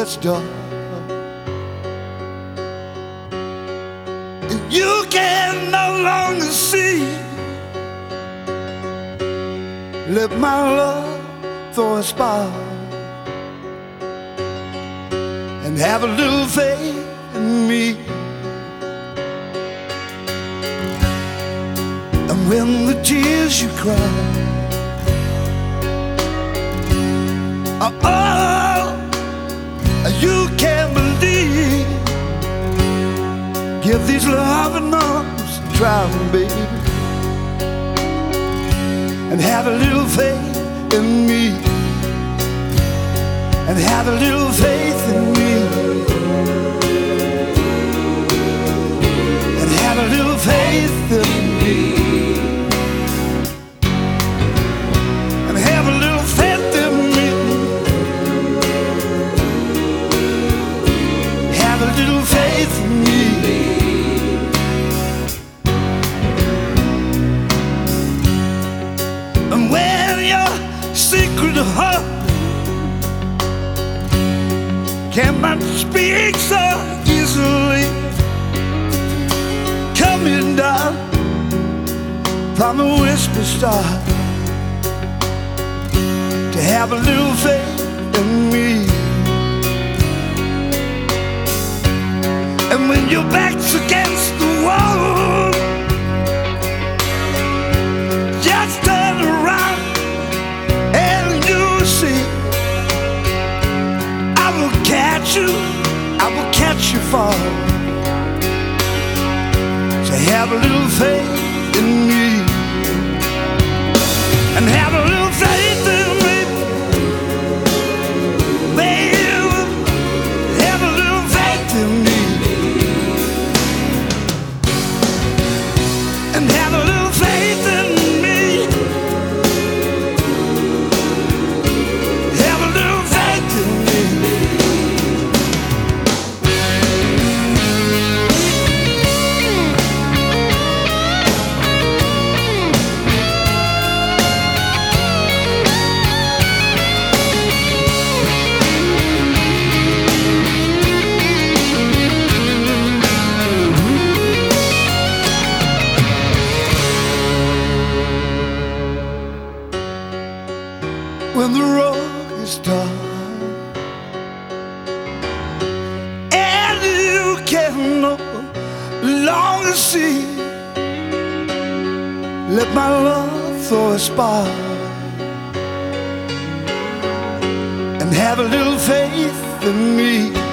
gets dark and you can no longer see, let my love throw a spark and have a little faith in me. And when the tears you cry are all you can believe, give these loving arms a try, baby, and have a little faith in me, and have a little faith in me, and have a little faith in me, and have a little faith in me, have a little faith in me. And when your secret heart cannot speak so easily, coming down from a whisper star, to have a little faith in me. And when your back's against the wall, just turn around and you'll see I will catch you fall. So have a little faith in me, and have a little faith in me, baby, have a little faith in me, and have a little faith in me, have a little faith in me. When the road is dark and you can no longer see, let my love throw a spark and have a little faith in me.